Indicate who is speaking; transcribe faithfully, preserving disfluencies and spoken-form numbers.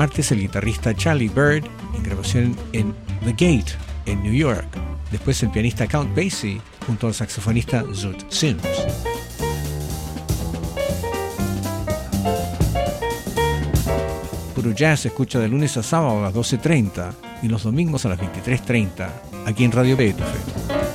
Speaker 1: martes el guitarrista Charlie Byrd en grabación en The Gate, en New York. Después el pianista Count Basie junto al saxofonista Zoot Sims. Puro Jazz se escucha de lunes a sábado a las doce treinta y los domingos a las veintitrés treinta aquí en Radio Beethoven.